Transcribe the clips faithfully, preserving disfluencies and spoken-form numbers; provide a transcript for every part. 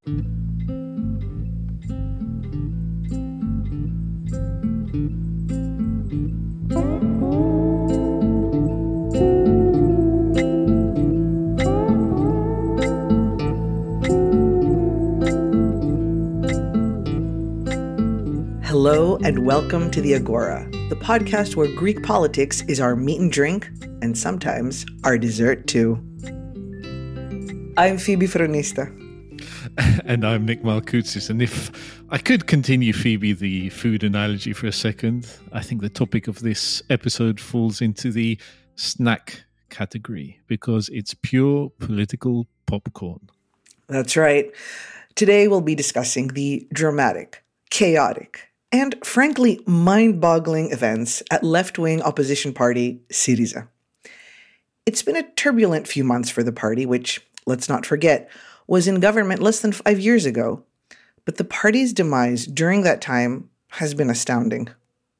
Hello and welcome to the Agora, the podcast where Greek politics is our meat and drink, and sometimes our dessert too. I'm Phoebe Fronista. And I'm Nick Malkoutsis. And if I could continue, Phoebe, the food analogy for a second, I think the topic of this episode falls into the snack category because it's pure political popcorn. That's right. Today we'll be discussing the dramatic, chaotic, and frankly mind-boggling events at left-wing opposition party Syriza. It's been a turbulent few months for the party, which, let's not forget, was in government less than five years ago. But the party's demise during that time has been astounding.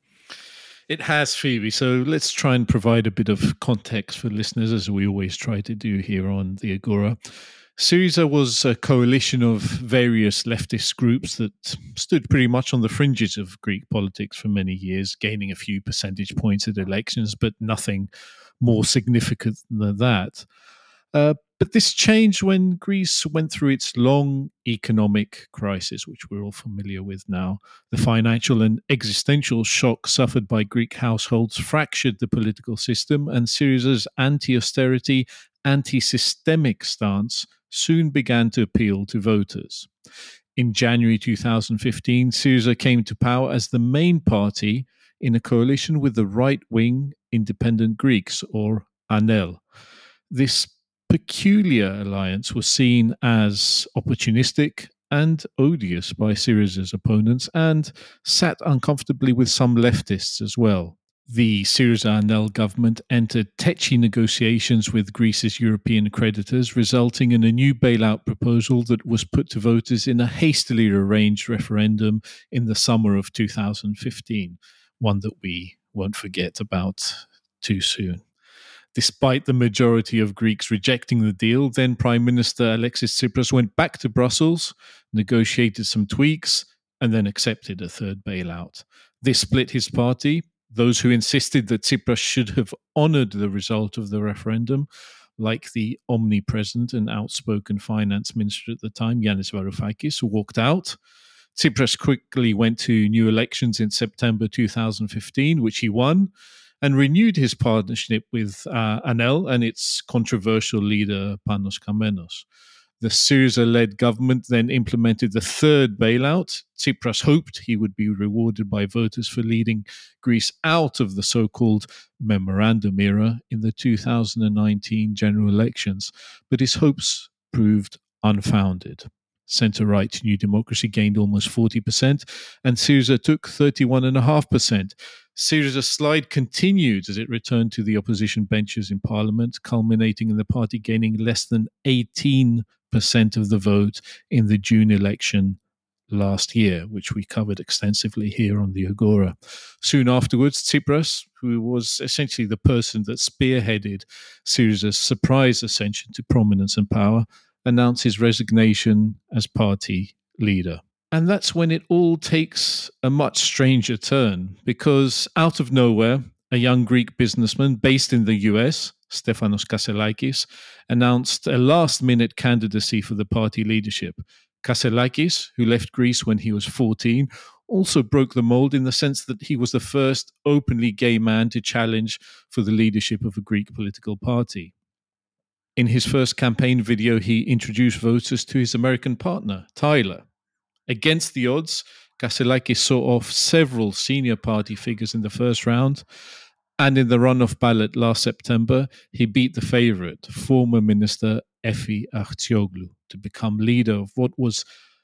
It has, Phoebe. So let's try and provide a bit of context for listeners, as we always try to do here on the Agora. Syriza was a coalition of various leftist groups that stood pretty much on the fringes of Greek politics for many years, gaining a few percentage points at elections, but nothing more significant than that. Uh, but this changed when Greece went through its long economic crisis, which we're all familiar with now. The financial and existential shock suffered by Greek households fractured the political system, and Syriza's anti-austerity, anti-systemic stance soon began to appeal to voters. In January two thousand fifteen, Syriza came to power as the main party in a coalition with the right-wing Independent Greeks, or ANEL. This peculiar alliance was seen as opportunistic and odious by Syriza's opponents and sat uncomfortably with some leftists as well. The Syriza-ANEL government entered tetchy negotiations with Greece's European creditors, resulting in a new bailout proposal that was put to voters in a hastily arranged referendum in the summer of two thousand fifteen, one that we won't forget about too soon. Despite the majority of Greeks rejecting the deal, then Prime Minister Alexis Tsipras went back to Brussels, negotiated some tweaks, and then accepted a third bailout. This split his party. Those who insisted that Tsipras should have honoured the result of the referendum, like the omnipresent and outspoken finance minister at the time, Yanis Varoufakis, walked out. Tsipras quickly went to new elections in September two thousand fifteen, which he won, and renewed his partnership with uh, ANEL and its controversial leader, Panos Kamenos. The Syriza-led government then implemented the third bailout. Tsipras hoped he would be rewarded by voters for leading Greece out of the so-called memorandum era in the two thousand nineteen general elections, but his hopes proved unfounded. Centre-right New Democracy gained almost forty percent, and Syriza took thirty-one point five percent. Syriza's slide continued as it returned to the opposition benches in parliament, culminating in the party gaining less than eighteen percent of the vote in the June election last year, which we covered extensively here on the Agora. Soon afterwards, Tsipras, who was essentially the person that spearheaded Syriza's surprise ascension to prominence and power, announced his resignation as party leader. And that's when it all takes a much stranger turn, because out of nowhere, a young Greek businessman based in the U S, Stefanos Kasselakis, announced a last-minute candidacy for the party leadership. Kasselakis, who left Greece when he was fourteen, also broke the mold in the sense that he was the first openly gay man to challenge for the leadership of a Greek political party. In his first campaign video, he introduced voters to his American partner, Tyler. Against the odds, Kasselakis saw off several senior party figures in the first round, and in the runoff ballot last September, he beat the favourite, former Minister Efi Achtioglu, to become leader of what was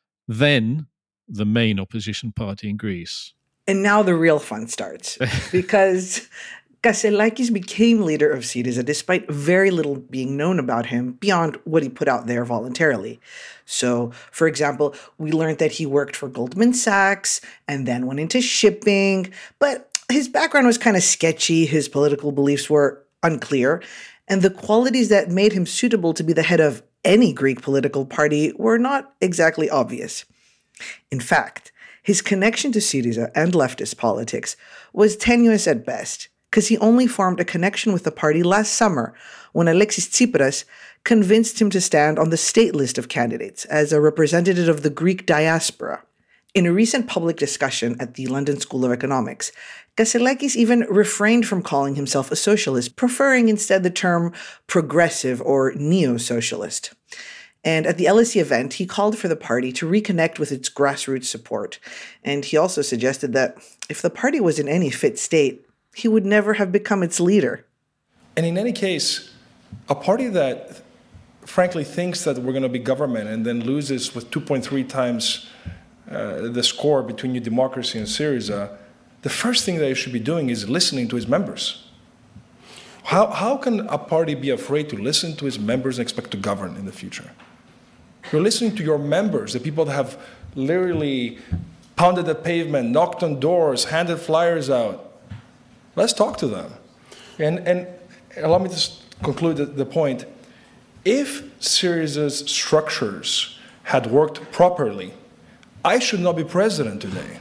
then the main opposition party in Greece. And now the real fun starts, because Kasselakis became leader of Syriza despite very little being known about him beyond what he put out there voluntarily. So, for example, we learned that he worked for Goldman Sachs and then went into shipping, but his background was kind of sketchy, his political beliefs were unclear, and the qualities that made him suitable to be the head of any Greek political party were not exactly obvious. In fact, his connection to Syriza and leftist politics was tenuous at best, because he only formed a connection with the party last summer when Alexis Tsipras convinced him to stand on the state list of candidates as a representative of the Greek diaspora. In a recent public discussion at the London School of Economics, Kasselakis even refrained from calling himself a socialist, preferring instead the term progressive or neo-socialist. And at the L S E event, he called for the party to reconnect with its grassroots support. And he also suggested that if the party was in any fit state, he would never have become its leader. And in any case, a party that frankly thinks that we're going to be government and then loses with two point three times uh, the score between New Democracy and Syriza, the first thing that you should be doing is listening to its members. How, how can a party be afraid to listen to its members and expect to govern in the future? You're listening to your members, the people that have literally pounded the pavement, knocked on doors, handed flyers out. Let's talk to them. And, and allow me to conclude the, the point. If Syriza's structures had worked properly, I should not be president today.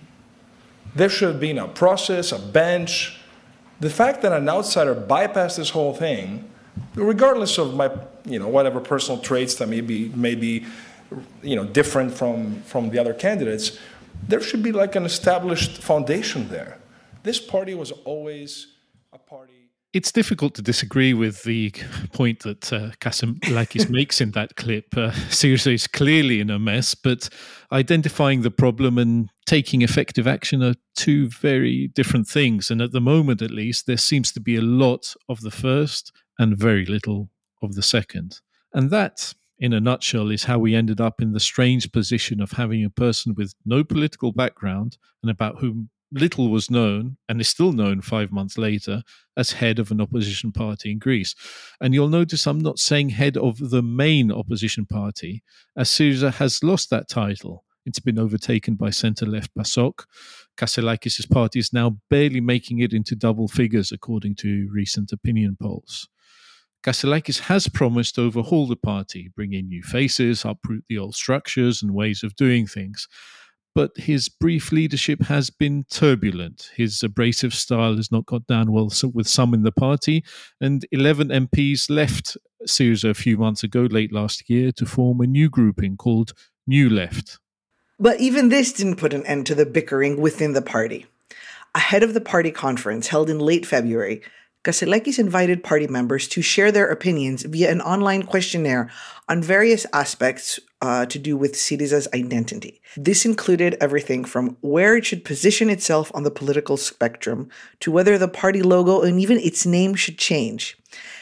There should have been a process, a bench. The fact that an outsider bypassed this whole thing, regardless of my, you know, whatever personal traits that may be, may be you know, different from, from the other candidates, there should be like an established foundation there. This party was always a party. It's difficult to disagree with the point that uh, Kasselakis makes in that clip. Uh, Syriza is clearly in a mess, but identifying the problem and taking effective action are two very different things. And at the moment, at least, there seems to be a lot of the first and very little of the second. And that, in a nutshell, is how we ended up in the strange position of having a person with no political background and about whom little was known, and is still known five months later, as head of an opposition party in Greece. And you'll notice I'm not saying head of the main opposition party, as Syriza has lost that title. It's been overtaken by centre-left PASOK. Kasselakis' party is now barely making it into double figures, according to recent opinion polls. Kasselakis has promised to overhaul the party, bring in new faces, uproot the old structures and ways of doing things. But his brief leadership has been turbulent. His abrasive style has not got down well with some in the party, and eleven M Ps left Syriza a few months ago, late last year, to form a new grouping called New Left. But even this didn't put an end to the bickering within the party. Ahead of the party conference held in late February, Kasselakis invited party members to share their opinions via an online questionnaire on various aspects uh, to do with Syriza's identity. This included everything from where it should position itself on the political spectrum to whether the party logo and even its name should change.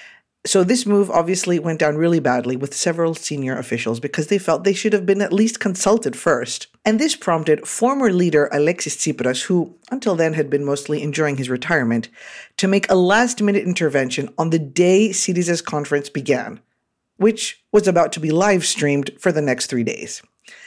So this move obviously went down really badly with several senior officials because they felt they should have been at least consulted first. And this prompted former leader Alexis Tsipras, who until then had been mostly enjoying his retirement, to make a last-minute intervention on the day Syriza's conference began, which was about to be live-streamed for the next three days.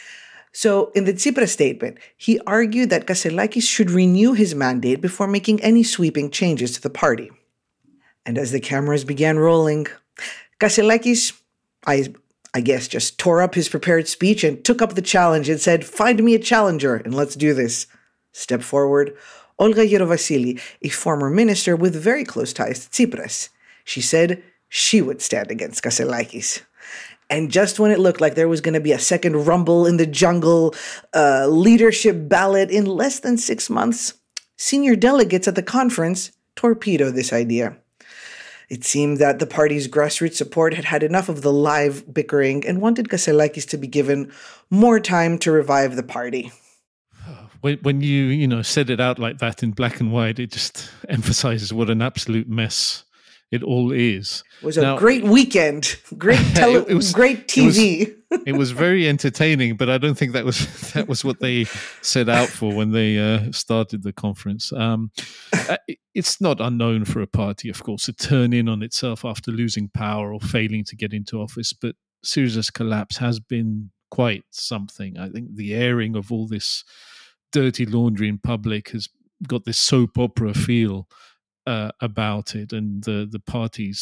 So in the Tsipras statement, he argued that Kasselakis should renew his mandate before making any sweeping changes to the party. And as the cameras began rolling, Kasselakis, I, I guess, just tore up his prepared speech and took up the challenge and said, "Find me a challenger and let's do this." Step forward, Olga Yerovasili, a former minister with very close ties to Tsipras. She said she would stand against Kasselakis. And just when it looked like there was going to be a second rumble in the jungle uh, leadership ballot in less than six months, senior delegates at the conference torpedoed this idea. It seemed that the party's grassroots support had had enough of the live bickering and wanted Kasselakis to be given more time to revive the party. When, when you, you know, said it out like that in black and white, it just emphasizes what an absolute mess it all is. It was a now, great weekend, great tele- it, it was, great T V. It was, it was very entertaining, but I don't think that was that was what they set out for when they uh, started the conference. Um, it's not unknown for a party, of course, to turn in on itself after losing power or failing to get into office, but Syriza's collapse has been quite something. I think the airing of all this dirty laundry in public has got this soap opera feel Uh, about it, and the the party's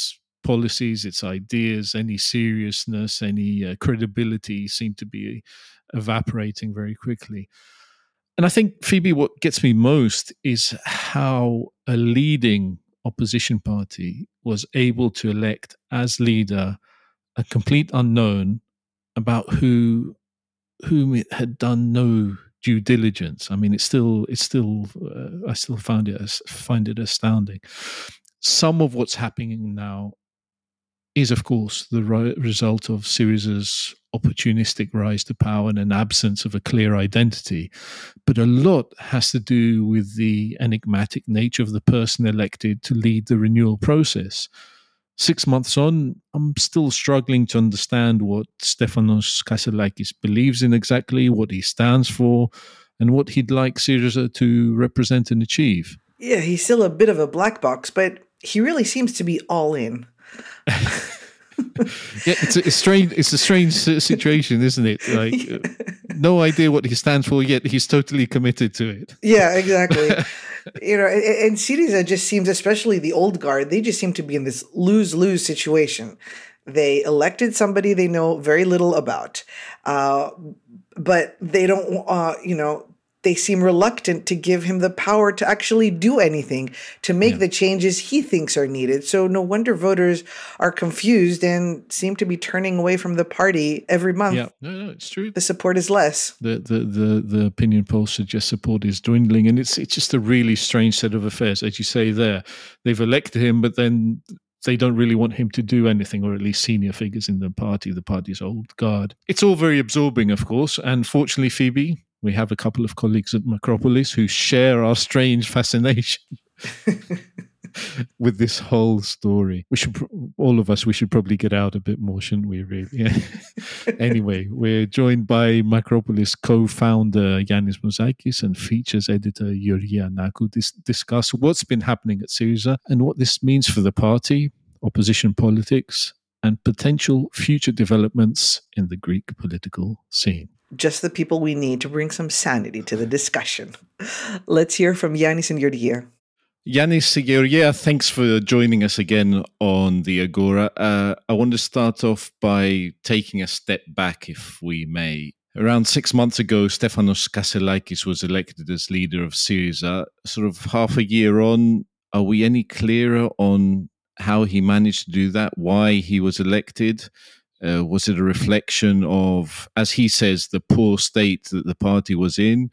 policies, its ideas, any seriousness, any uh, credibility seemed to be evaporating very quickly. And I think, Phoebe, what gets me most is how a leading opposition party was able to elect as leader a complete unknown about who whom it had done no due diligence. I mean, it's still, it's still, uh, I still found it, find it astounding. Some of what's happening now is, of course, the ri- result of Syriza's opportunistic rise to power and an absence of a clear identity. But a lot has to do with the enigmatic nature of the person elected to lead the renewal process. Six months on, I'm still struggling to understand what Stefanos Kasselakis believes in exactly, what he stands for, and what he'd like Syriza to represent and achieve. Yeah, he's still a bit of a black box, but he really seems to be all in. Yeah, it's a, it's strange. It's a strange situation, isn't it? Like, yeah. No idea what he stands for, yet he's totally committed to it. Yeah, exactly. You know, and, and Syriza just seems, especially the old guard, they just seem to be in this lose-lose situation. They elected somebody they know very little about, uh, but they don't, uh, you know, they seem reluctant to give him the power to actually do anything, to make yeah. the changes he thinks are needed. So no wonder voters are confused and seem to be turning away from the party every month. Yeah, no, no, it's true. The support is less. The the the, the opinion polls suggest support is dwindling, and it's it's just a really strange set of affairs. As you say there, they've elected him, but then they don't really want him to do anything, or at least senior figures in the party, the party's old guard. It's all very absorbing, of course, and fortunately, Phoebe, we have a couple of colleagues at Macropolis who share our strange fascination with this whole story. We should, all of us, we should probably get out a bit more, shouldn't we, really? Yeah. Anyway, we're joined by Macropolis co-founder Yannis Mouzakis and features editor Georgia Nakou to dis- discuss what's been happening at Syriza and what this means for the party, opposition politics, and potential future developments in the Greek political scene. Just the people we need to bring some sanity to the discussion. Let's hear from Yannis and Georgia. Yannis, Georgia, thanks for joining us again on the Agora. Uh, I want to start off by taking a step back, if we may. Around six months ago, Stefanos Kasselakis was elected as leader of Syriza. Sort of half a year on, are we any clearer on how he managed to do that, why he was elected? Uh, was it a reflection of, as he says, the poor state that the party was in?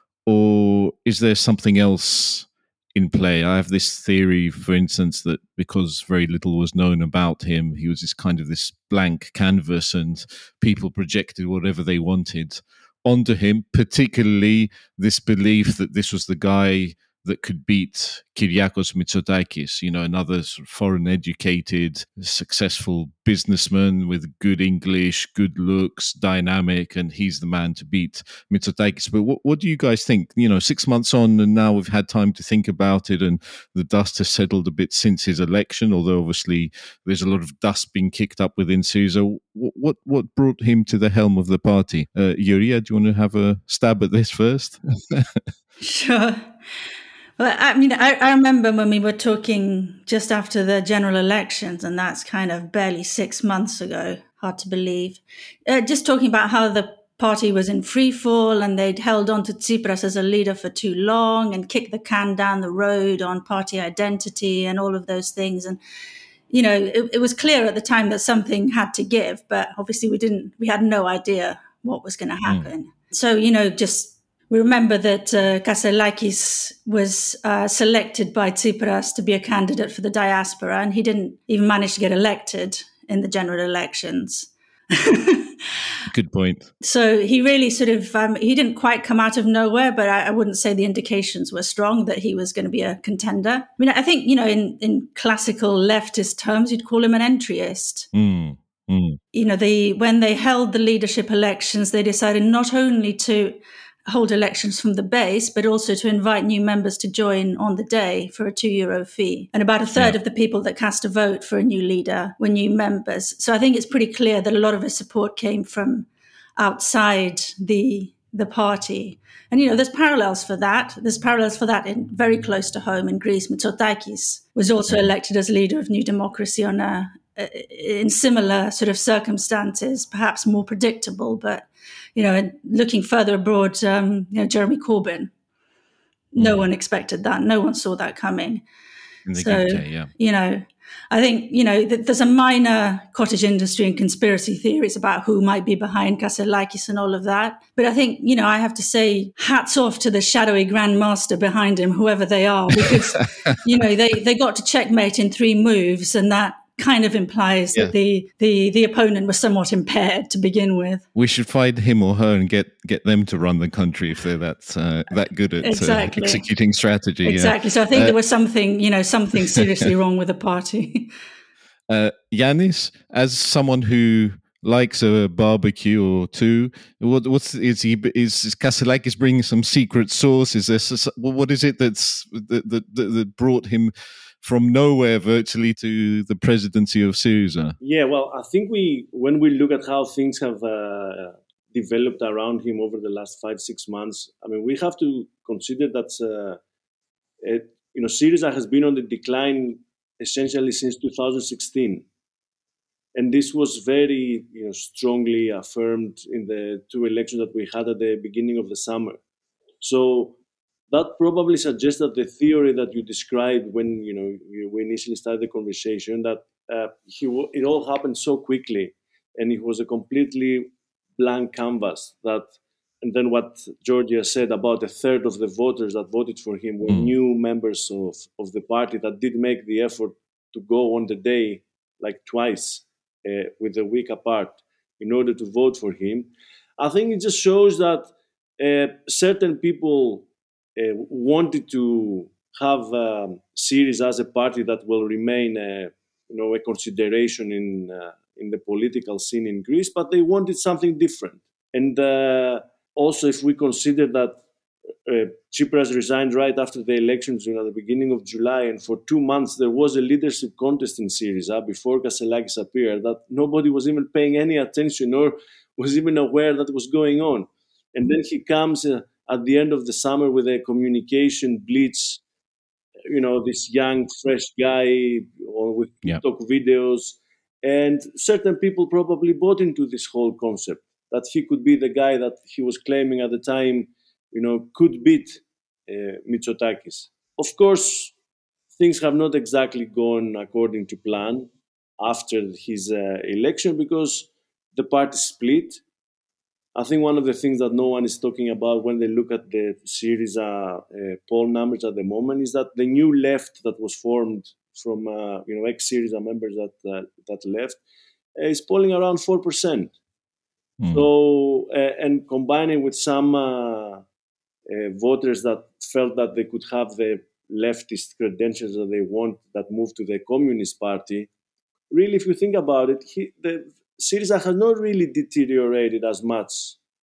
Or is there something else in play? I have this theory, for instance, that because very little was known about him, he was this kind of this blank canvas and people projected whatever they wanted onto him, particularly this belief that this was the guy that could beat Kyriakos Mitsotakis, you know, another sort of foreign-educated, successful businessman with good English, good looks, dynamic, and he's the man to beat Mitsotakis. But what, what do you guys think? You know, six months on, and now we've had time to think about it, and the dust has settled a bit since his election, although obviously there's a lot of dust being kicked up within Syriza. What, what, what brought him to the helm of the party? Uh, Georgia, do you want to have a stab at this first? Sure. Well, I mean, I, I remember when we were talking just after the general elections, and that's kind of barely six months ago, hard to believe, uh, just talking about how the party was in free fall and they'd held on to Tsipras as a leader for too long and kicked the can down the road on party identity and all of those things. And, you know, it, it was clear at the time that something had to give, but obviously we didn't, we had no idea what was going to happen. Mm. So, you know, just we remember that uh, Kasselakis was uh, selected by Tsipras to be a candidate for the diaspora, and he didn't even manage to get elected in the general elections. Good point. So he really sort of, um, he didn't quite come out of nowhere, but I, I wouldn't say the indications were strong that he was going to be a contender. I mean, I think, you know, in, in classical leftist terms, you'd call him an entryist. Mm. Mm. You know, they, when they held the leadership elections, they decided not only to hold elections from the base, but also to invite new members to join on the day for a two euro fee. And about a third yeah. of the people that cast a vote for a new leader were new members. So I think it's pretty clear that a lot of his support came from outside the the party. And, you know, there's parallels for that. There's parallels for that in very close to home in Greece. Mitsotakis was also elected as leader of New Democracy on a in similar sort of circumstances, perhaps more predictable. But, you know, looking further abroad, um, you know, Jeremy Corbyn, no one expected that. No one saw that coming. In the so, U K, yeah. You know, I think, you know, th- there's a minor cottage industry and conspiracy theories about who might be behind Kasselakis and all of that. But I think, you know, I have to say hats off to the shadowy grandmaster behind him, whoever they are, because, you know, they, they got to checkmate in three moves, and that kind of implies yeah. that the, the, the opponent was somewhat impaired to begin with. We should find him or her and get, get them to run the country if they're that uh, that good at exactly. uh, executing strategy. Exactly. Yeah. So I think uh, there was something, you know, something seriously wrong with the party. uh, Yanis, as someone who likes a barbecue or two, what what's is he is, is Kasselakis bringing some secret sauce? Is this what is it that's that that, that brought him from nowhere virtually to the presidency of Syriza? Yeah, well, I think we, when we look at how things have uh, developed around him over the last five, six months, I mean, we have to consider that, uh, it, you know, Syriza has been on the decline essentially since two thousand sixteen. And this was very, you know, strongly affirmed in the two elections that we had at the beginning of the summer. So that probably suggests that the theory that you described when, you know, we initially started the conversation, that uh, he it all happened so quickly and it was a completely blank canvas. That, and then what Georgia said about a third of the voters that voted for him were mm. new members of, of the party that did make the effort to go on the day like twice uh, with a week apart in order to vote for him. I think it just shows that uh, certain people Uh, wanted to have um, Syriza as a party that will remain, uh, you know, a consideration in uh, in the political scene in Greece, but they wanted something different. And uh, also, if we consider that uh, Tsipras resigned right after the elections, you know, at the beginning of July, and for two months there was a leadership contest in Syriza before Kasselakis appeared, that nobody was even paying any attention or was even aware that was going on. And then he comes Uh, at the end of the summer with a communication blitz, you know, this young, fresh guy or with TikTok yeah. videos. And certain people probably bought into this whole concept that he could be the guy that he was claiming at the time, you know, could beat uh, Mitsotakis. Of course, things have not exactly gone according to plan after his uh, election because the party split. I think one of the things that no one is talking about when they look at the Syriza uh, poll numbers at the moment is that the new left that was formed from uh, you know ex-Syriza members that uh, that left uh, is polling around four percent. Mm. So uh, and combining with some uh, uh, voters that felt that they could have the leftist credentials that they want that move to the Communist Party, really, if you think about it, he, the Syriza has not really deteriorated as much,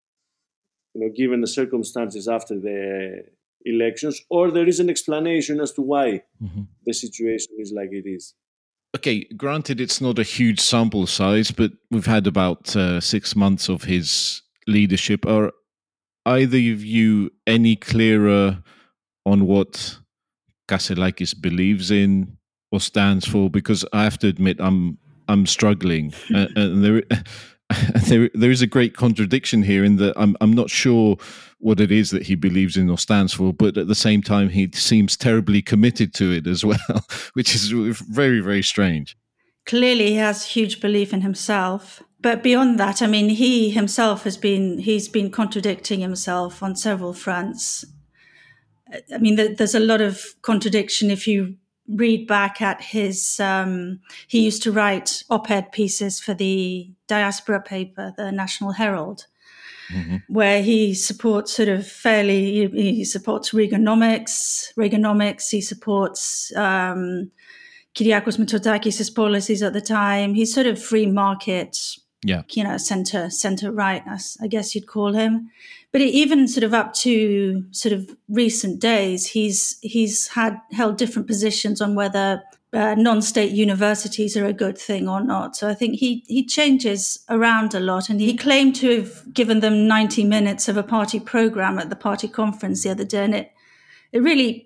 you know, given the circumstances after the elections, or there is an explanation as to why mm-hmm. the situation is like it is. Okay, granted, it's not a huge sample size, but we've had about uh, six months of his leadership. Are either of you any clearer on what Kasselakis believes in or stands for? Because I have to admit, I'm I'm struggling, uh, and there, there, there is a great contradiction here in that I'm, I'm not sure what it is that he believes in or stands for, but at the same time, he seems terribly committed to it as well, which is very, very strange. Clearly, he has huge belief in himself, but beyond that, I mean, he himself has been he's been contradicting himself on several fronts. I mean, there's a lot of contradiction if you read back at his, um, he used to write op-ed pieces for the diaspora paper, the National Herald, mm-hmm. where he supports sort of fairly, he, he supports Reaganomics, Reaganomics, he supports um, Kyriakos Mitsotakis' policies at the time. He's sort of free market, yeah. you know, center, center right, I guess you'd call him. But even sort of up to sort of recent days, he's he's had held different positions on whether uh, non-state universities are a good thing or not. So I think he he changes around a lot, and he claimed to have given them ninety minutes of a party program at the party conference the other day, and it it really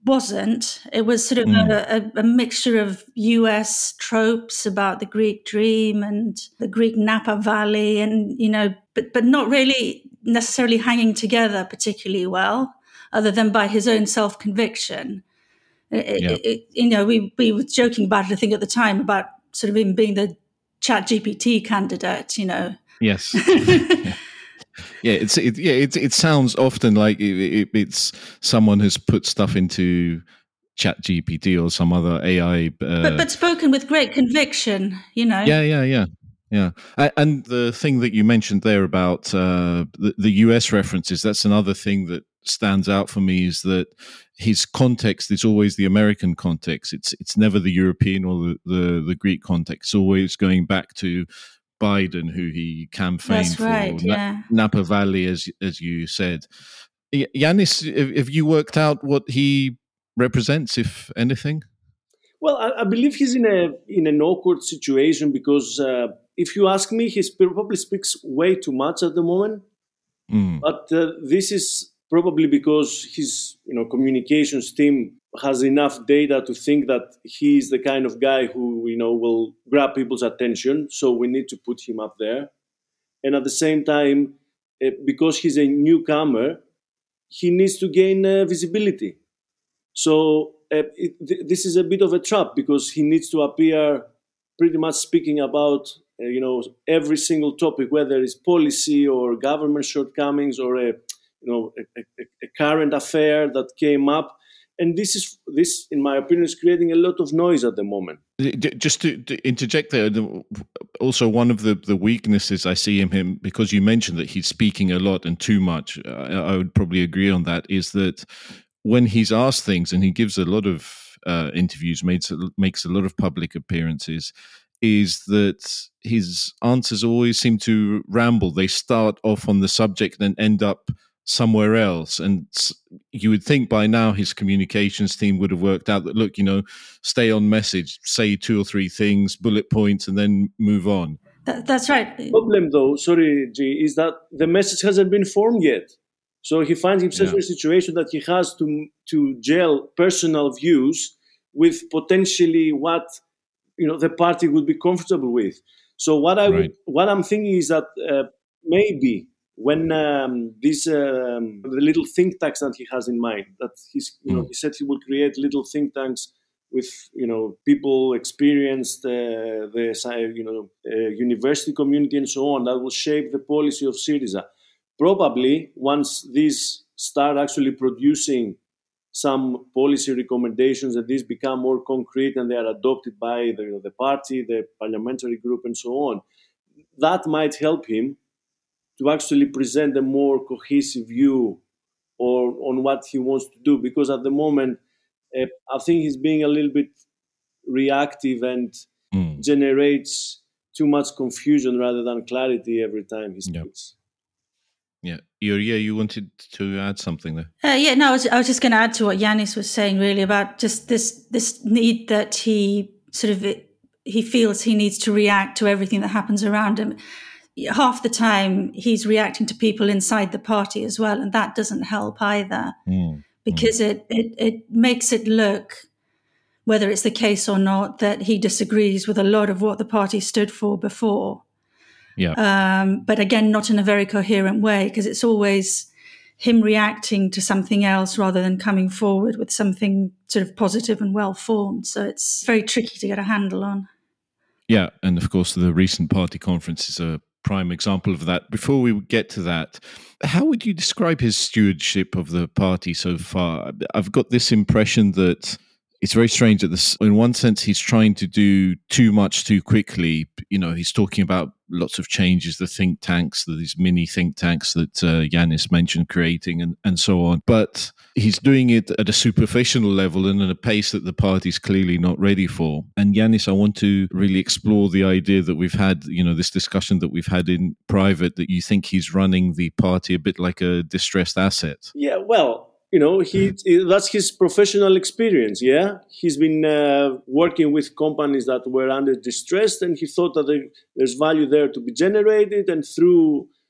wasn't. It was sort of Mm. a, a, a mixture of U S tropes about the Greek dream and the Greek Napa Valley, and you know, but but not really necessarily hanging together particularly well, other than by his own self conviction. Yeah. You know, we we were joking about it, I think, at the time, about sort of him being the Chat G P T candidate. You know. Yes. yeah. Yeah, it's it, yeah, it it sounds often like it, it, it's someone has put stuff into Chat G P T or some other A I, uh, but but spoken with great conviction, you know. Yeah, yeah, yeah, yeah. And the thing that you mentioned there about uh, the, the U S references, that's another thing that stands out for me, is that his context is always the American context. It's it's never the European or the the, the Greek context. It's always going back to Biden, who he campaigned That's for, right, Na- yeah. Napa Valley, as as you said. Y- Yanis, have have you worked out what he represents, if anything? Well, I, I believe he's in a in an awkward situation because uh, if you ask me, he probably speaks way too much at the moment. Mm. But uh, this is probably because his you know communications team has enough data to think that he's the kind of guy who you know will grab people's attention. So we need to put him up there. And at the same time, uh, because he's a newcomer, he needs to gain uh, visibility. So uh, it, th- this is a bit of a trap because he needs to appear pretty much speaking about uh, you know every single topic, whether it's policy or government shortcomings or a you know a, a, a current affair that came up. And this is this, in my opinion, is creating a lot of noise at the moment. Just to, to interject there, also one of the, the weaknesses I see in him, because you mentioned that he's speaking a lot and too much, I, I would probably agree on that, is that when he's asked things, and he gives a lot of uh, interviews, makes, makes a lot of public appearances, is that his answers always seem to ramble. They start off on the subject and end up somewhere else. And you would think by now his communications team would have worked out that, look, you know, stay on message, say two or three things, bullet points, and then move on. That, that's right. The problem, though, sorry, G, is that the message hasn't been formed yet. So he finds himself yeah. in a situation that he has to to gel personal views with potentially what you know the party would be comfortable with. So what I right. would, what I'm thinking is that uh, maybe when um, these um, the little think tanks that he has in mind, that he's you mm. know he said he will create little think tanks with you know people experienced uh, the you know uh, university community and so on, that will shape the policy of Syriza. Probably once these start actually producing some policy recommendations and these become more concrete and they are adopted by the, you know, the party, the parliamentary group and so on, that might help him to actually present a more cohesive view or on what he wants to do. Because at the moment, uh, I think he's being a little bit reactive and mm. generates too much confusion rather than clarity every time he speaks. Yep. Yeah, Yuria, you wanted to add something there? Uh, yeah, no, I was, I was just going to add to what Yanis was saying, really, about just this this need that he sort of he feels he needs to react to everything that happens around him. Half the time, he's reacting to people inside the party as well, and that doesn't help either, mm. because mm. it, it it makes it look, whether it's the case or not, that he disagrees with a lot of what the party stood for before. Yeah. Um, but again, not in a very coherent way, because it's always him reacting to something else rather than coming forward with something sort of positive and well-formed. So it's very tricky to get a handle on. Yeah. And of course, the recent party conference is a prime example of that. Before we get to that, how would you describe his stewardship of the party so far? I've got this impression that it's very strange that this, in one sense, he's trying to do too much too quickly. You know, he's talking about lots of changes, the think tanks, these mini think tanks that uh, Yanis mentioned creating and, and so on. But he's doing it at a superficial level and at a pace that the party's clearly not ready for. And Yanis, I want to really explore the idea that we've had, you know, this discussion that we've had in private, that you think he's running the party a bit like a distressed asset. Yeah, well, you know, he that's his professional experience, yeah? He's been uh, working with companies that were under distress, and he thought that there, there's value there to be generated, and through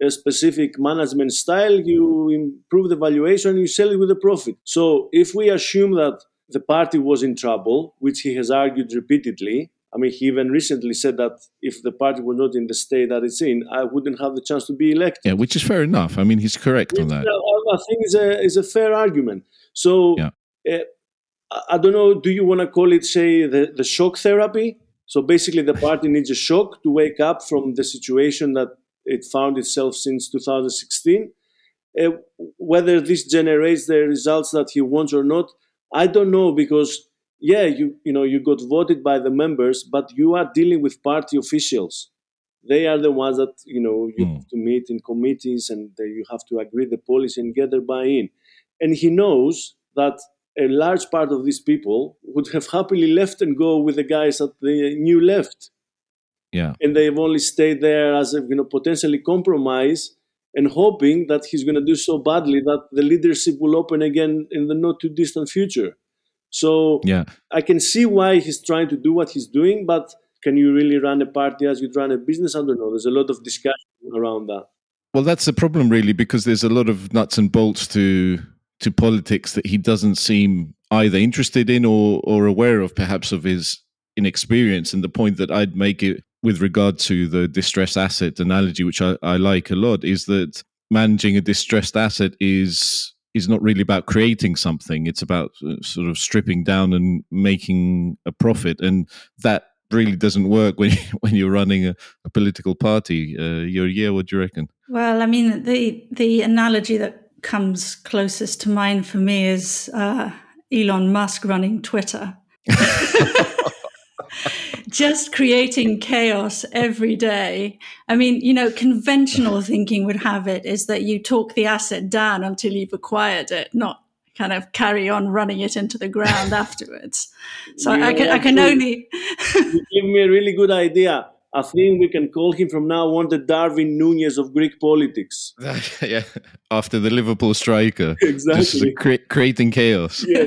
a specific management style, you improve the valuation, you sell it with a profit. So if we assume that the party was in trouble, which he has argued repeatedly, I mean, he even recently said that if the party was not in the state that it's in, I wouldn't have the chance to be elected. Yeah, which is fair enough. I mean, he's correct which, on that. I think is a is a fair argument. So yeah. uh, I don't know, do you want to call it, say, the, the shock therapy? So basically the party needs a shock to wake up from the situation that it found itself since two thousand sixteen. Uh, whether this generates the results that he wants or not, I don't know, because yeah, you you know, you got voted by the members, but you are dealing with party officials. They are the ones that, you know, you mm. have to meet in committees, and uh, you have to agree the policy and get their buy-in. And he knows that a large part of these people would have happily left and go with the guys that they knew left. Yeah. And they've only stayed there as a, you know, potentially compromise, and hoping that he's going to do so badly that the leadership will open again in the not too distant future. So yeah. I can see why he's trying to do what he's doing, but can you really run a party as you'd run a business? I don't know. There's a lot of discussion around that. Well, that's the problem, really, because there's a lot of nuts and bolts to to politics that he doesn't seem either interested in or or aware of, perhaps, of his inexperience. And the point that I'd make it with regard to the distressed asset analogy, which I, I like a lot, is that managing a distressed asset is is not really about creating something. It's about sort of stripping down and making a profit. And that really doesn't work when, when you're running a, a political party. Uh, yeah, what do you reckon? Well, I mean, the the analogy that comes closest to mind for me is uh, Elon Musk running Twitter. Just creating chaos every day. I mean, you know, conventional thinking would have it is that you talk the asset down until you've acquired it, not kind of carry on running it into the ground afterwards. So you I can, I can only. You give me a really good idea. I think we can call him from now on the Darwin Núñez of Greek politics. Yeah, after the Liverpool striker. Exactly. Just cre- creating chaos. Yes.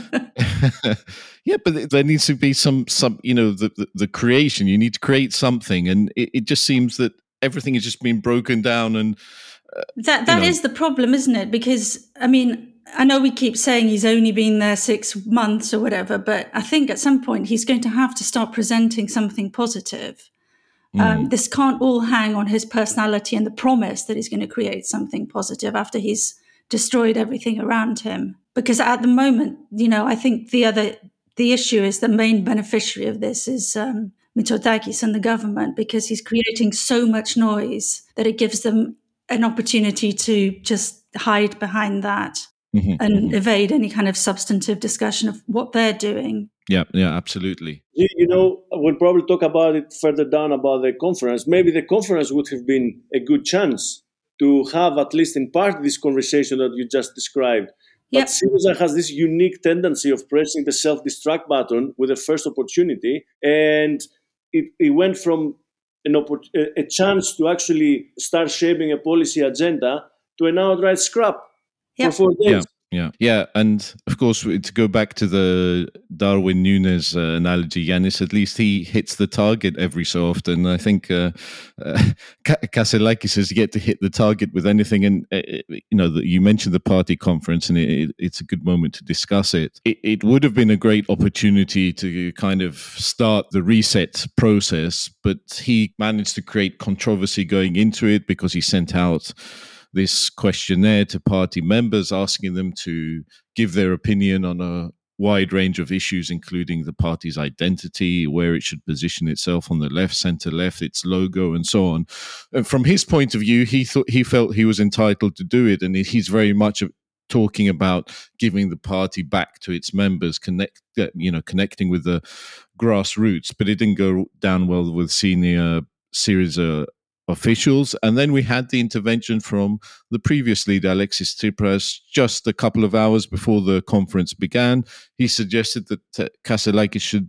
Yeah, but there needs to be some, some you know, the, the, the creation. You need to create something. And it, it just seems that everything is just being broken down. And uh, That That you know. is the problem, isn't it? Because, I mean, I know we keep saying he's only been there six months or whatever, but I think at some point he's going to have to start presenting something positive. Mm. Um, this can't all hang on his personality and the promise that he's going to create something positive after he's destroyed everything around him. Because at the moment, you know, I think the other... The issue is the main beneficiary of this is um, Mitsotakis and the government, because he's creating so much noise that it gives them an opportunity to just hide behind that mm-hmm, and mm-hmm. evade any kind of substantive discussion of what they're doing. Yeah, yeah, absolutely. You, you know, we'll probably talk about it further down about the conference. Maybe the conference would have been a good chance to have, at least in part, this conversation that you just described. But yep. Syriza has this unique tendency of pressing the self-destruct button with the first opportunity. And it, it went from an oppor- a chance to actually start shaping a policy agenda to an outright scrap yep. for four days. Yeah. Yeah, yeah, and of course, to go back to the Darwin Núñez uh, analogy, Yanis, at least he hits the target every so often. I think uh, uh, Kasselakis has yet to hit the target with anything. And uh, you know, the, you mentioned the party conference, and it, it's a good moment to discuss it. it. It would have been a great opportunity to kind of start the reset process, but he managed to create controversy going into it because he sent out this questionnaire to party members, asking them to give their opinion on a wide range of issues, including the party's identity, where it should position itself on the left, center left, its logo, and so on. And from his point of view, he thought he felt he was entitled to do it, and he's very much talking about giving the party back to its members, connect, you know, connecting with the grassroots. But it didn't go down well with senior Syriza officials. And then we had the intervention from the previous leader, Alexis Tsipras, just a couple of hours before the conference began. He suggested that uh, Kasselakis should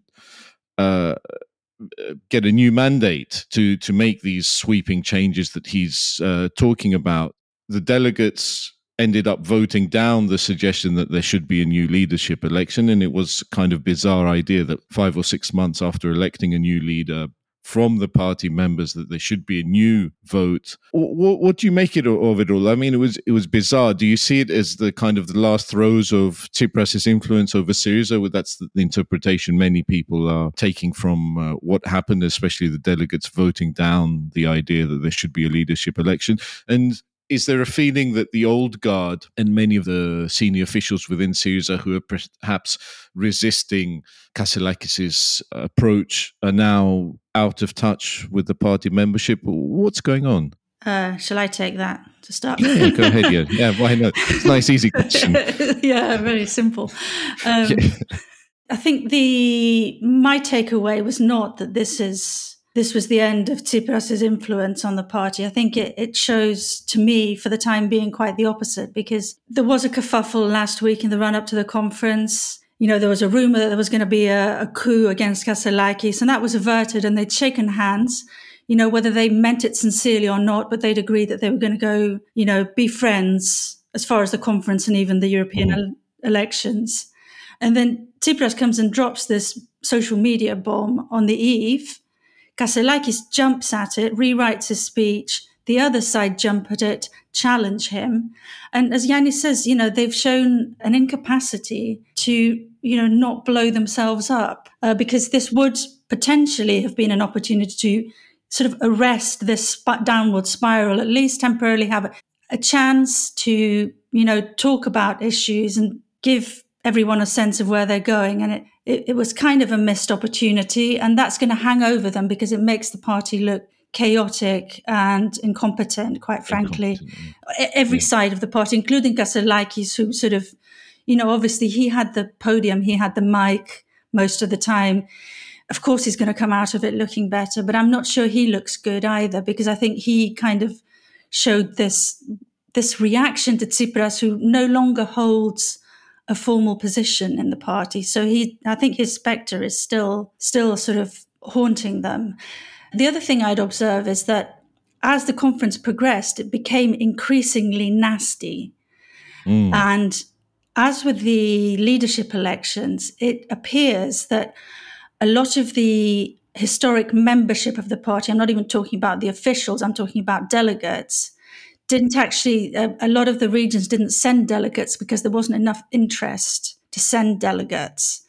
uh, get a new mandate to, to make these sweeping changes that he's uh, talking about. The delegates ended up voting down the suggestion that there should be a new leadership election, and it was kind of bizarre idea that five or six months after electing a new leader, from the party members that there should be a new vote. What, what do you make it of it all? I mean, it was it was bizarre. Do you see it as the kind of the last throes of Tsipras' influence over Syriza? Well, that's the interpretation many people are taking from uh, what happened, especially the delegates voting down the idea that there should be a leadership election. And is there a feeling that the old guard and many of the senior officials within Syriza who are perhaps resisting Kasselakis' approach are now out of touch with the party membership? What's going on? Uh, shall I take that to start? Yeah, go ahead. Yeah, yeah. Why not? It's a nice, easy question. Yeah, very simple. Um, yeah. I think the my takeaway was not that this is. This was the end of Tsipras' influence on the party. I think it, it shows to me, for the time being, quite the opposite, because there was a kerfuffle last week in the run-up to the conference. You know, there was a rumour that there was going to be a, a coup against Kasselakis, and that was averted, and they'd shaken hands, you know, whether they meant it sincerely or not, but they'd agreed that they were going to go, you know, be friends as far as the conference and even the European mm. el- elections. And then Tsipras comes and drops this social media bomb on the eve. Kasselakis jumps at it, rewrites his speech. The other side jump at it, challenge him. And as Yannis says, you know, they've shown an incapacity to, you know, not blow themselves up uh, because this would potentially have been an opportunity to sort of arrest this sp- downward spiral, at least temporarily have a, a chance to, you know, talk about issues and give everyone a sense of where they're going. And it, it, it was kind of a missed opportunity. And that's going to hang over them because it makes the party look chaotic and incompetent, quite frankly. Incompetent. Every yeah. side of the party, including Kasselakis, who sort of, you know, obviously he had the podium, he had the mic most of the time. Of course, he's going to come out of it looking better, but I'm not sure he looks good either, because I think he kind of showed this, this reaction to Tsipras, who no longer holds a formal position in the party. So he, I think his spectre is still, still sort of haunting them. The other thing I'd observe is that as the conference progressed, it became increasingly nasty. Mm. And as with the leadership elections, it appears that a lot of the historic membership of the party, I'm not even talking about the officials, I'm talking about delegates, didn't actually, a, a lot of the regions didn't send delegates because there wasn't enough interest to send delegates.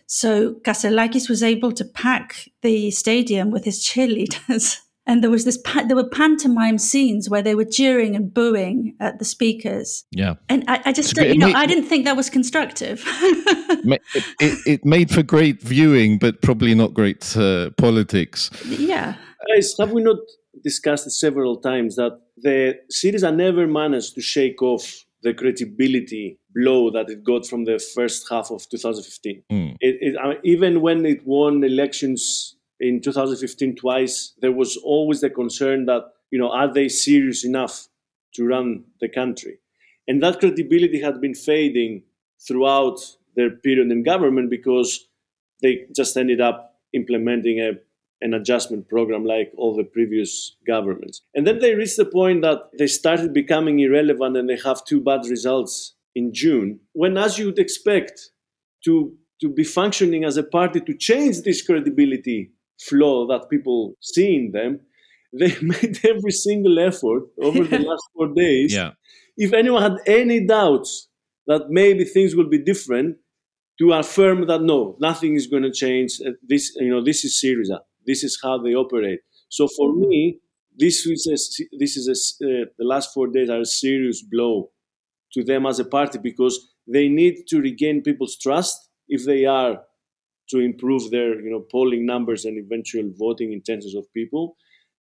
So Kasselakis was able to pack the stadium with his cheerleaders. And there was this, there were pantomime scenes where they were jeering and booing at the speakers. Yeah. And I, I just, you know, made, I didn't think that was constructive. it, it, it made for great viewing, but probably not great uh, politics. Yeah. Guys, have we not discussed it several times that the Syriza never managed to shake off the credibility blow that it got from the first half of two thousand fifteen. Mm. It, it, I mean, even when it won elections in two thousand fifteen twice, there was always the concern that, you know, are they serious enough to run the country? And that credibility had been fading throughout their period in government because they just ended up implementing a an adjustment program like all the previous governments. And then they reached the point that they started becoming irrelevant and they have two bad results in June, when, as you would expect, to, to be functioning as a party to change this credibility flaw that people see in them, they made every single effort over the last four days. Yeah. If anyone had any doubts that maybe things will be different, to affirm that no, nothing is going to change. This, you know, this is Syriza. This is how they operate. So for me, this is a, this is a, uh, the last four days are a serious blow to them as a party because they need to regain people's trust if they are to improve their, you know, polling numbers and eventual voting intentions of people.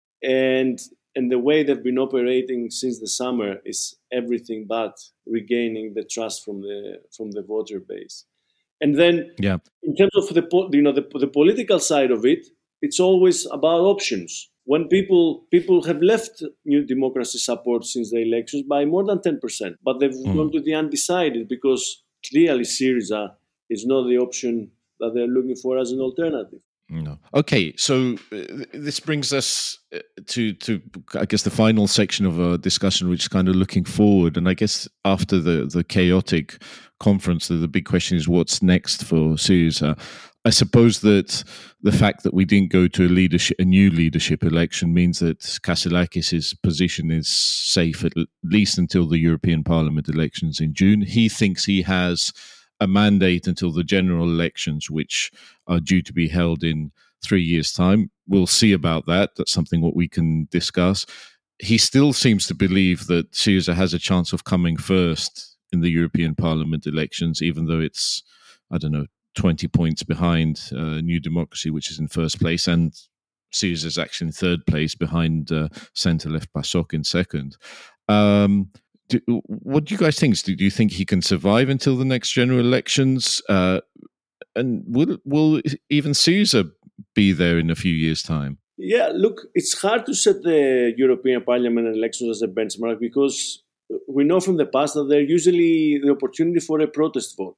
And and the way they've been operating since the summer is everything but regaining the trust from the from the voter base. And then, yeah. in terms of the you know the, the political side of it, it's always about options. When people people have left New Democracy support since the elections by more than ten percent, but they've mm. gone to the undecided because clearly Syriza is not the option that they're looking for as an alternative. No. Okay, so uh, this brings us to, to, I guess, the final section of our discussion, which is kind of looking forward. And I guess after the, the chaotic conference, the, the big question is what's next for Syriza. I suppose that the fact that we didn't go to a leadership, a new leadership election means that Kasselakis' position is safe at least until the European Parliament elections in June. He thinks he has a mandate until the general elections, which are due to be held in three years' time. We'll see about that. That's something what we can discuss. He still seems to believe that Syriza has a chance of coming first in the European Parliament elections, even though it's, I don't know, twenty points behind uh, New Democracy, which is in first place, and Syriza is actually in third place behind uh, centre-left PASOK in second. Um, do, what do you guys think? Do, do you think he can survive until the next general elections? Uh, and will will even Syriza be there in a few years' time? Yeah, look, it's hard to set the European Parliament elections as a benchmark because we know from the past that they're usually the opportunity for a protest vote.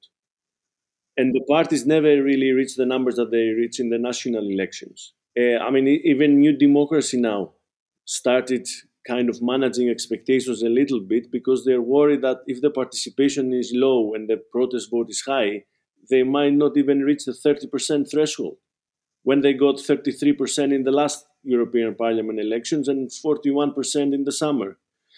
And the parties never really reach the numbers that they reach in the national elections. Uh, I mean, even New Democracy now started kind of managing expectations a little bit because they're worried that if the participation is low and the protest vote is high, they might not even reach the thirty percent threshold when they got thirty-three percent in the last European Parliament elections and forty-one percent in the summer.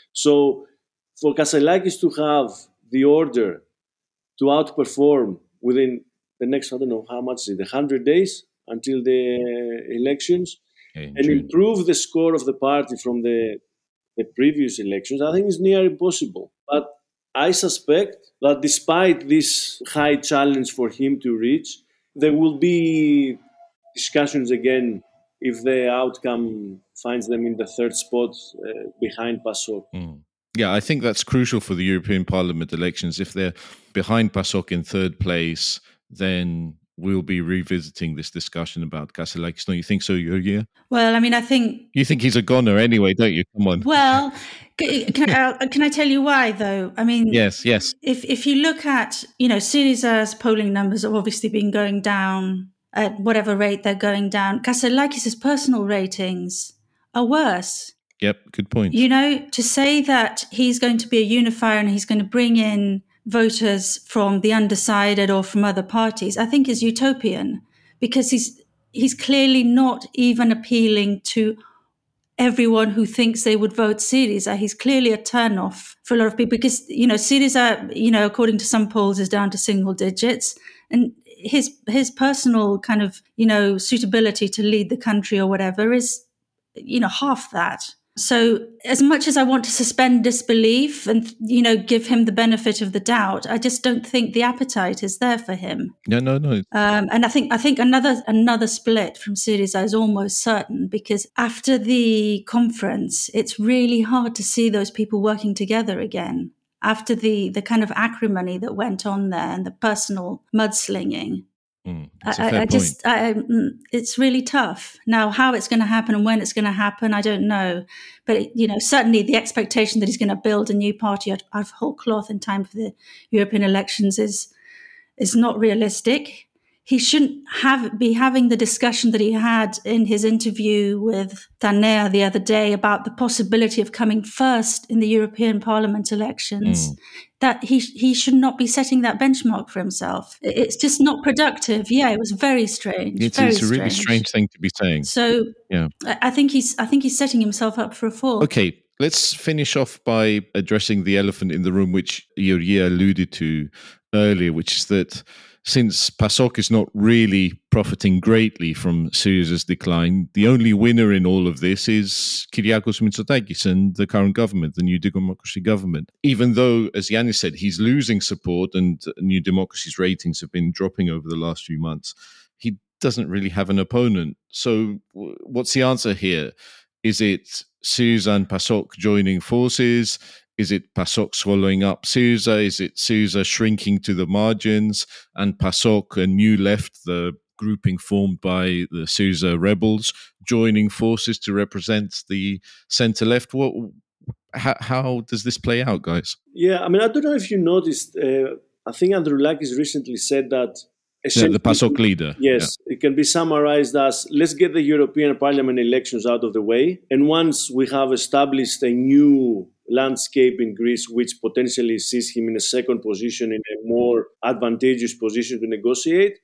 So for Kasselakis to have the order to outperform within the next, I don't know how much is it, one hundred days until the elections, in and June. Improve the score of the party from the, the previous elections, I think is near impossible. But I suspect that despite this high challenge for him to reach, there will be discussions again if the outcome finds them in the third spot uh, behind PASOK. Mm. Yeah, I think that's crucial for the European Parliament elections. If they're behind PASOK in third place, then we'll be revisiting this discussion about Kasselakis. Don't you think so, Georgia? Well, I mean, I think... You think he's a goner anyway, don't you? Come on. Well, can I, can I tell you why, though? I mean... Yes, yes. If, if you look at, you know, Syriza's polling numbers have obviously been going down at whatever rate they're going down. Kasselakis' personal ratings are worse. Yep, good point. You know, to say that he's going to be a unifier and he's going to bring in voters from the undecided or from other parties, I think is utopian because he's he's clearly not even appealing to everyone who thinks they would vote Syriza. He's clearly a turnoff for a lot of people because, you know, Syriza, you know, according to some polls is down to single digits, and his his personal kind of, you know, suitability to lead the country or whatever is, you know, half that. So as much as I want to suspend disbelief and, you know, give him the benefit of the doubt, I just don't think the appetite is there for him. No, no, no. Um, and I think I think another another split from Syriza is almost certain because after the conference, it's really hard to see those people working together again. After the, the kind of acrimony that went on there and the personal mudslinging. Mm, I, I just, I, it's really tough. Now, how it's going to happen and when it's going to happen, I don't know. But, you know, certainly the expectation that he's going to build a new party out of whole cloth in time for the European elections is is not realistic. He shouldn't have be having the discussion that he had in his interview with Tanea the other day about the possibility of coming first in the European Parliament elections. Mm. That he he should not be setting that benchmark for himself. It's just not productive. Yeah, it was very strange. It's, very it's a really strange. strange thing to be saying. So yeah, I think he's I think he's setting himself up for a fall. Okay, let's finish off by addressing the elephant in the room, which Georgia alluded to earlier, which is that since PASOK is not really profiting greatly from Syriza's decline, the only winner in all of this is Kyriakos Mitsotakis and the current government, the New Democracy government. Even though, as Yannis said, he's losing support and New Democracy's ratings have been dropping over the last few months, he doesn't really have an opponent. So what's the answer here? Is it Syriza and PASOK joining forces? Is it PASOK swallowing up Syriza? Is it Syriza shrinking to the margins and PASOK, a new left, the grouping formed by the Syriza rebels, joining forces to represent the centre-left? What, how, how does this play out, guys? Yeah, I mean, I don't know if you noticed, uh, I think Androulakis recently said that yeah, the PASOK leader. Yes, yeah. It can be summarized as, let's get the European Parliament elections out of the way. And once we have established a new landscape in Greece, which potentially sees him in a second position, in a more advantageous position to negotiate,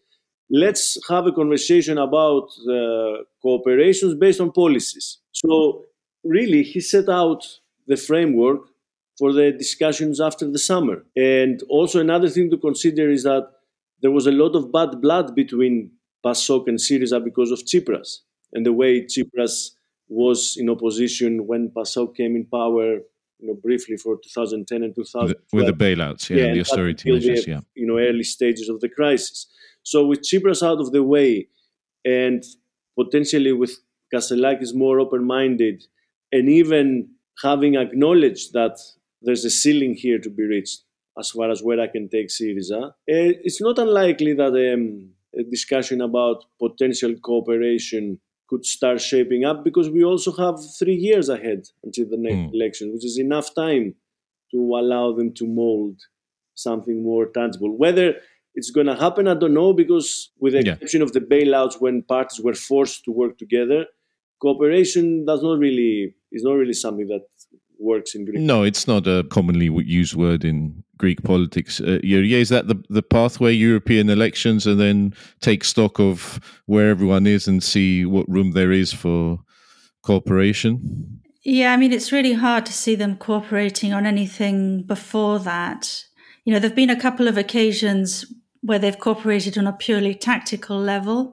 let's have a conversation about uh, cooperations based on policies. So really, he set out the framework for the discussions after the summer. And also another thing to consider is that there was a lot of bad blood between PASOK and Syriza because of Tsipras and the way Tsipras was in opposition when PASOK came in power, you know, briefly for two thousand ten and two thousand twelve. With the bailouts, yeah, yeah the austerity measures, the, yeah. You know, early stages of the crisis. So with Tsipras out of the way and potentially with Kasselakis more open-minded and even having acknowledged that there's a ceiling here to be reached as far as where I can take Syriza, it's not unlikely that um, a discussion about potential cooperation could start shaping up because we also have three years ahead until the next mm. election, which is enough time to allow them to mold something more tangible. Whether it's going to happen, I don't know, because with the yeah. exception of the bailouts when parties were forced to work together, cooperation does not really is not really something that works in Greek. No, it's not a commonly used word in Greek politics. Uh, yeah, is that the, the pathway, European elections, and then take stock of where everyone is and see what room there is for cooperation? Yeah, I mean, it's really hard to see them cooperating on anything before that. You know, there have been a couple of occasions where they've cooperated on a purely tactical level.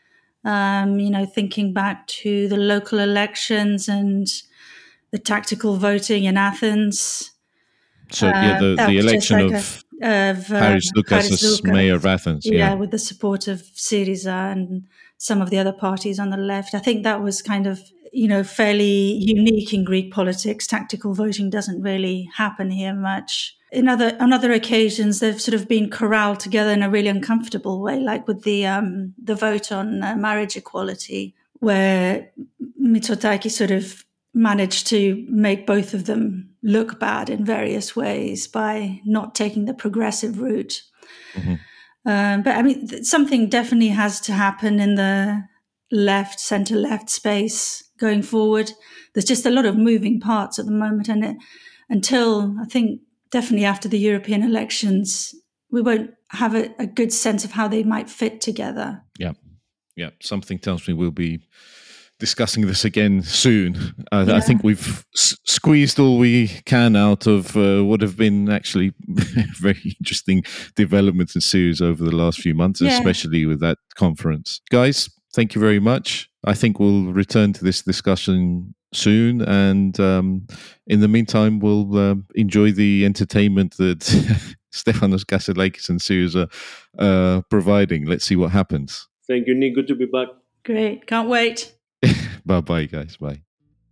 Um, you know, thinking back to the local elections and the tactical voting in Athens. So, uh, yeah, the, the election like of, a, of uh, Haris Lukas as mayor of Athens. Yeah, yeah, with the support of Syriza and some of the other parties on the left. I think that was kind of, you know, fairly unique in Greek politics. Tactical voting doesn't really happen here much. In other on other occasions, they've sort of been corralled together in a really uncomfortable way, like with the um, the vote on uh, marriage equality, where Mitsotakis sort of managed to make both of them look bad in various ways by not taking the progressive route. Mm-hmm. Um, but I mean, th- something definitely has to happen in the left, centre-left space going forward. There's just a lot of moving parts at the moment. And it, until, I think, definitely after the European elections, we won't have a, a good sense of how they might fit together. Yeah. Yeah. Something tells me we'll be discussing this again soon. Uh, yeah. I think we've s- squeezed all we can out of uh, what have been actually very interesting developments in Syria over the last few months, yeah. especially with that conference. Guys, thank you very much. I think we'll return to this discussion soon, and um, in the meantime, we'll uh, enjoy the entertainment that Stefanos Kasselakis and Syriza are uh, providing. Let's see what happens. Thank you, Nick. Good to be back. Great. Can't wait. Bye-bye, guys. Bye.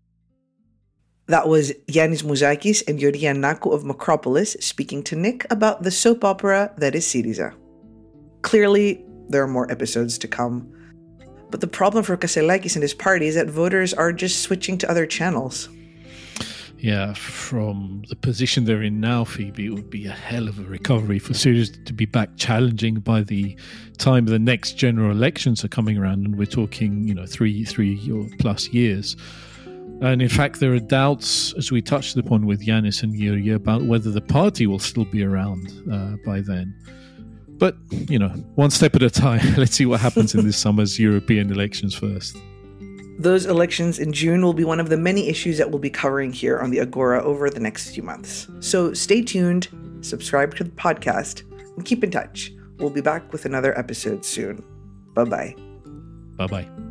That was Yannis Mouzakis and Yuri Giannakou of Macropolis speaking to Nick about the soap opera that is Syriza. Clearly, there are more episodes to come. But the problem for Kasselakis and his party is that voters are just switching to other channels. Yeah, from the position they're in now, Phoebe, it would be a hell of a recovery for Syriza to be back challenging by the time the next general elections are coming around, and we're talking, you know, three, three or plus years. And in fact, there are doubts, as we touched upon with Yannis and Yuri, about whether the party will still be around uh, by then. But, you know, one step at a time. Let's see what happens in this summer's European elections first. Those elections in June will be one of the many issues that we'll be covering here on the Agora over the next few months. So stay tuned, subscribe to the podcast, and keep in touch. We'll be back with another episode soon. Bye-bye. Bye-bye.